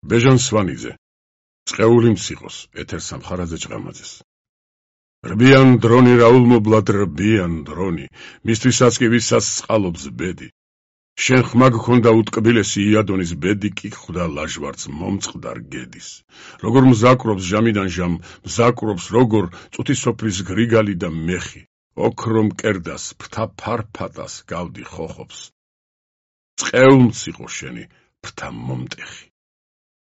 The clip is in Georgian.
ბეჟან სვანიძე, წყეული მციყოს, ეთერ სამხარაძე ჭყამაძეს. რბიან დრონი რაულმობლად რბიან დრონი, მისთვისაც კი ვისაც წყალობს ბედი. შენ ხმა გქონდა უტკბილესი იადონის ბედი კი ხვდა ლაჟვარდს მომწყდარ გედის. როგორ მზაკვრობს ჟამიდან ჟამ, მზაკვრობს როგორ წუთი სოფლის გრიგალი და მეხი. ოქრო მკერდას, ფრთა ფარფატას გავდი ხოხობს. წყეულ მციყო შენი, ფრთა მომტეხი.